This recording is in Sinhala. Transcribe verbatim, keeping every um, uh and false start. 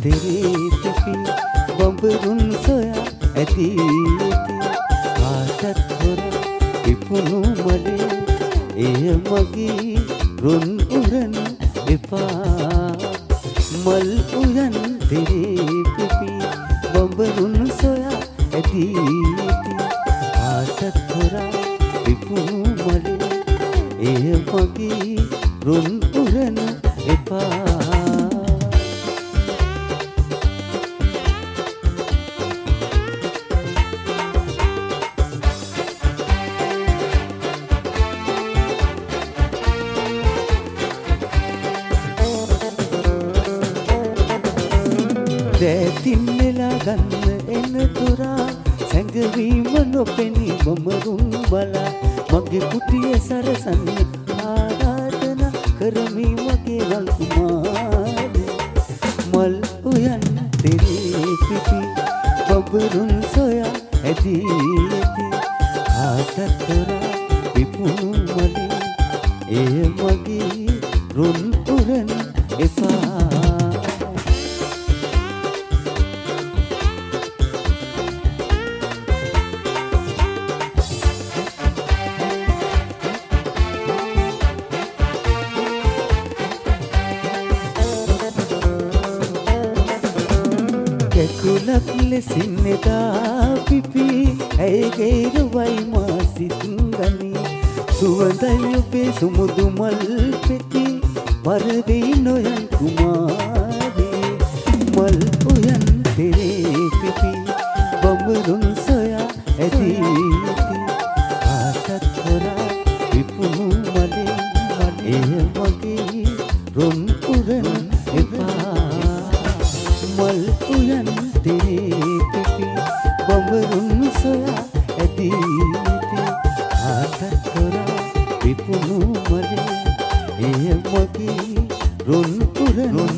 තෙරේ පිපි බඹරුන් සොයා ඇති ආසත් හොර පිපුණු මලේ එය මගේ රුන් උරන එපා මල් උයන් තෙරේ පිපි බඹරුන් සොයා ඇති ආසත් හොර පිපුණු මලේ එය මගේ රුන් උරන එපා දැතින් නෙලා ගන්න එන තුරා සැඟවීම නොපෙනී බඹරුන් බලා මගේ කුටිය සරසන්න ආරාධනා කරමි මගේ වල් කුමාරි මල් උයන් තෙරේ පිපි බඹරුන් සොයා ඇදී ඇති ආසත් තුරා පිපුණු මලේ එය මගේ රුන් උරන එපා කුලක් ලෙසින් එදා පිපි ඇයගේ රුවයි මා සිත් ගනි සුවඳයි ඔබේ සුමුදු මල් පෙති වරදී නොයන් කුමාරී මල් උයන් තෙරේ පිපි බඹරුන් සොයා ඇදී ඇති ආසත් හොරා විපුණු මලේ එය මගේ රුන් උරන එපා මල් උයන් තෙරේ පිපි බඹරුන් සොයා ඇදී ඇති ආසත් හොරා විපුණු මලේ එය මගේ රුන් උරන